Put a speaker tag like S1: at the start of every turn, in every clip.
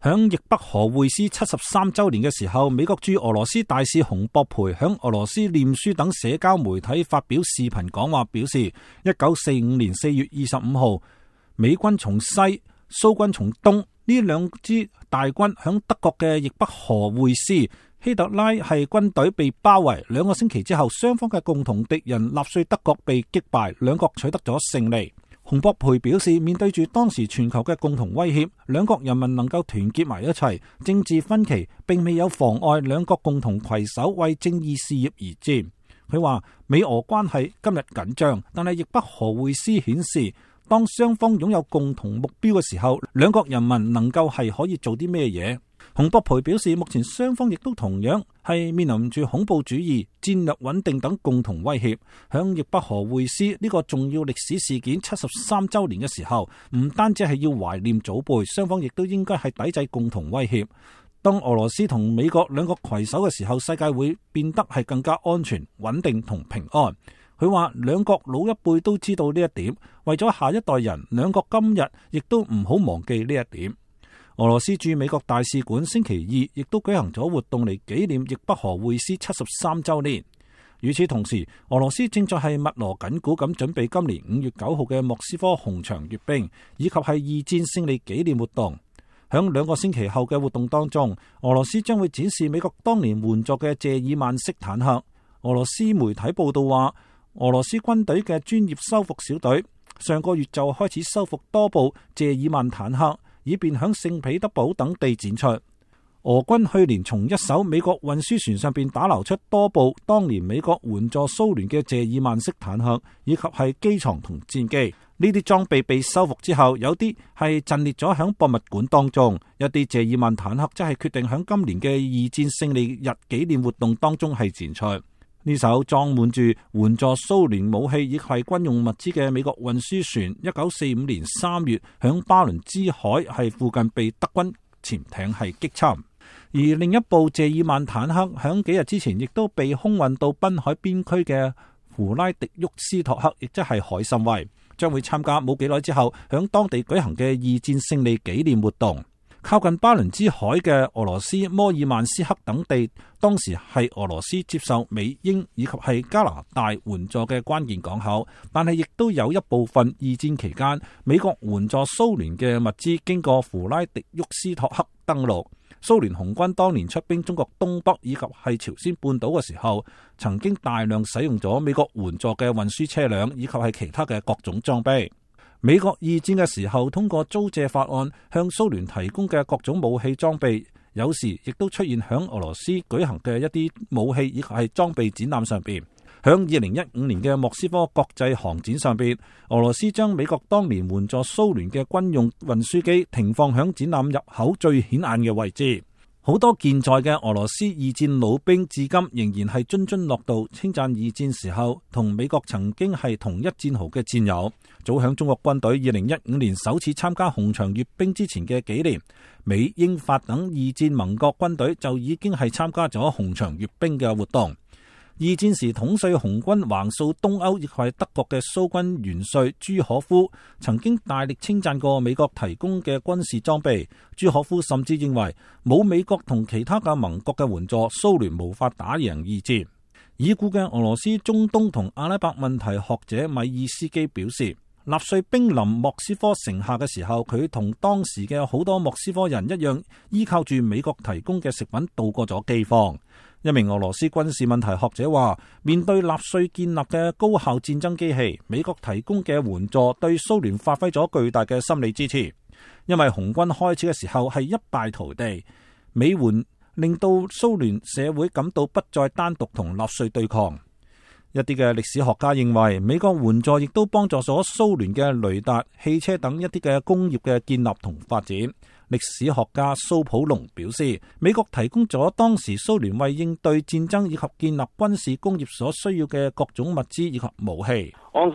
S1: 響易北河會師73週年嘅時候，美國駐俄羅斯大使洪博培響俄羅斯臉書等社交媒體發表視頻講話，表示1945年4月25號，美軍從西，蘇軍從東，呢兩支大軍響德國嘅易北河會師，希特拉係軍隊被包圍，2個星期之後，雙方嘅共同敵人納粹德國被擊敗，兩國取得咗勝利。洪博培表示，面對住當時全球嘅共同威脅，兩國人民能夠團結埋一齊，政治分歧並未有妨礙兩國共同攜手為正義事業而戰。佢話美俄關係今日緊張，但係易北河會師顯示，當雙方擁有共同目標嘅時候，兩國人民能夠係可以做啲咩嘢。洪博培表示，目前雙方亦都同樣係面臨住恐怖主義、戰略穩定等共同威脅。響易北河會師呢個重要歷史事件73週年嘅時候，唔單止係要懷念祖輩，雙方亦都應該係抵制共同威脅。當俄羅斯同美國兩國攜手嘅時候，世界會變得係更加安全、穩定同平安。佢話兩國老一輩都知道呢一點，為咗下一代人，兩國今日亦都唔好忘記呢一點。俄羅斯駐美國大使館星期二亦都舉行咗活動嚟紀念易北河會師73週年。與此同時，俄羅斯正在係密鑼緊鼓咁準備今年5月9號嘅莫斯科紅場閱兵，以及係二戰勝利紀念活動。響2個星期後嘅活動當中，俄羅斯將會展示美國當年援助嘅謝爾曼式坦克。俄羅斯媒體報道話，俄羅斯軍隊嘅專業修復小隊上個月就開始修復多部謝爾曼坦克，以便響聖彼得堡等地展出。俄軍去年從一艘美國運輸船上邊打撈出多部當年美國援助蘇聯嘅謝爾曼式坦克，以及係機床同戰機。呢啲裝備被修復之後，有啲係陣列咗響博物館當中，一啲謝爾曼坦克則係決定響今年嘅二戰勝利日紀念活動當中係展出。呢艘裝滿住援助蘇聯武器以及係軍用物資嘅美國運輸船，1945年3月響巴倫支海係附近被德軍潛艇係擊沉。而另一部謝爾曼坦克響幾日之前亦都被空運到濱海邊區嘅胡拉迪沃斯托克，亦即係海參崴，將會參加冇幾耐之後響當地舉行嘅二戰勝利紀念活動。靠近巴倫支海嘅俄羅斯摩爾曼斯克等地，當時係俄羅斯接受美英以及係加拿大援助嘅關鍵港口，但係亦都有一部分二戰期間美國援助蘇聯嘅物資經過胡拉迪沃斯托克登陸。蘇聯紅軍當年出兵中國東北以及係朝鮮半島嘅時候，曾經大量使用咗美國援助嘅運輸車輛以及係其他嘅各種裝備。美國二戰嘅時候通過租借法案向蘇聯提供嘅各種武器裝備，有時亦都出現響俄羅斯舉行嘅一啲武器以及係裝備展覽上邊。響2015年嘅莫斯科國際航展上邊，俄羅斯將美國當年援助蘇聯嘅軍用運輸機停放響展覽入口最顯眼嘅位置。好多健在嘅俄羅斯二戰老兵至今仍然係津津樂道，稱讚二戰時候同美國曾經係同一戰壕嘅戰友。早響中國軍隊2015年首次參加紅場閱兵之前嘅幾年，美英法等二戰盟國軍隊就已經係參加咗紅場閱兵嘅活動。二戰時統帥紅軍橫掃東歐，亦係德國嘅蘇軍元帥朱可夫曾經大力稱讚過美國提供嘅軍事裝備。朱可夫甚至認為冇美國同其他嘅盟國嘅援助，蘇聯無法打贏二戰。已故嘅俄羅斯中東同阿拉伯問題學者米爾斯基表示，納粹兵臨莫斯科城下嘅時候，佢同當時嘅好多莫斯科人一樣，依靠住美國提供嘅食品度過咗饑荒。一名俄羅斯軍事問題學者話，面對納粹建立嘅高效戰爭機器，美國提供嘅援助對蘇聯發揮咗巨大嘅心理支持。因為紅軍開始嘅時候係一敗塗地，美援令到蘇聯社會感到不再單獨同納粹對抗。一啲嘅歷史學家認為，美國援助亦都幫助咗蘇聯嘅雷達、汽車等一啲嘅工業嘅建立同發展。歷史學家蘇普隆表示，美國提供咗當時蘇聯為應對戰爭以及建立軍事工業所需要嘅各種物資以及武器。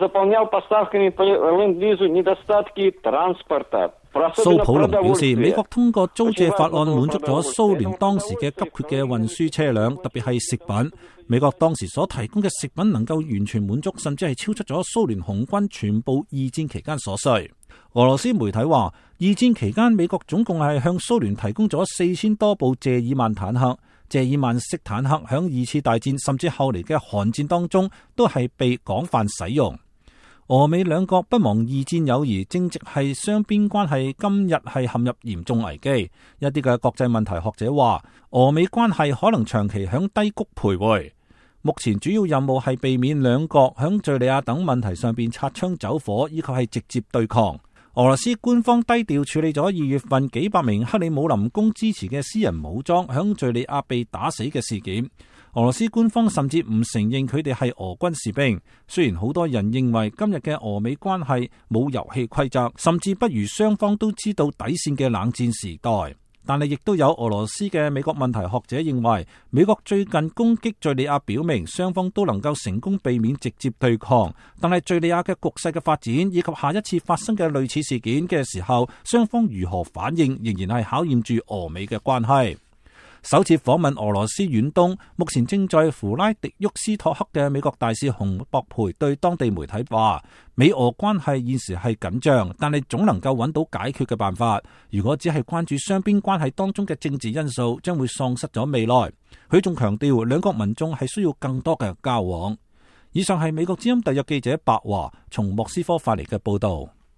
S1: 蘇普隆表示，美國通過租借法案滿足咗蘇聯當時嘅急缺嘅運輸車輛，特別係食品。美國當時所提供嘅食品能夠完全滿足，甚至係超出咗蘇聯紅軍全部二戰期間所需。 俄羅斯媒體話，二戰期間美國總共係向蘇聯提供咗4000多部謝爾曼坦克。謝爾曼式坦克響二次大戰甚至後嚟嘅韓戰當中都係被廣泛使用。俄美兩國不忘二戰友誼，正值係雙邊關係今日係陷入嚴重危機。一啲嘅國際問題學者話，俄美關係可能長期響低谷徘徊。目前主要任務係避免兩國響敘利亞等問題上邊擦槍走火，以及係直接對抗。俄羅斯官方低調處理咗2月份幾百名克里姆林宮支持嘅私人武裝響敘利亞被打死嘅事件。俄羅斯官方甚至唔承認佢哋係俄軍士兵。雖然好多人認為今日嘅俄美關係冇遊戲規則，甚至不如雙方都知道底線嘅冷戰時代，但係亦都有俄羅斯嘅美國問題學者認為，美國最近攻擊敘利亞表明雙方都能夠成功避免直接對抗，但係敘利亞嘅局勢嘅發展以及下一次發生嘅類似事件嘅時候，雙方如何反應仍然係考驗住俄美嘅關係。首次訪問俄羅斯遠東，目前正在弗拉迪沃斯托克嘅美國大使洪博培對當地媒體話，美俄關係現時係緊張，但係總能夠揾到解決嘅辦法。如果只係關注雙邊關係當中嘅政治因素，將會喪失咗未來。佢仲強調，兩國民眾係需要更多嘅交往。以上係美國之音特約記者白華從莫斯科發嚟嘅報道。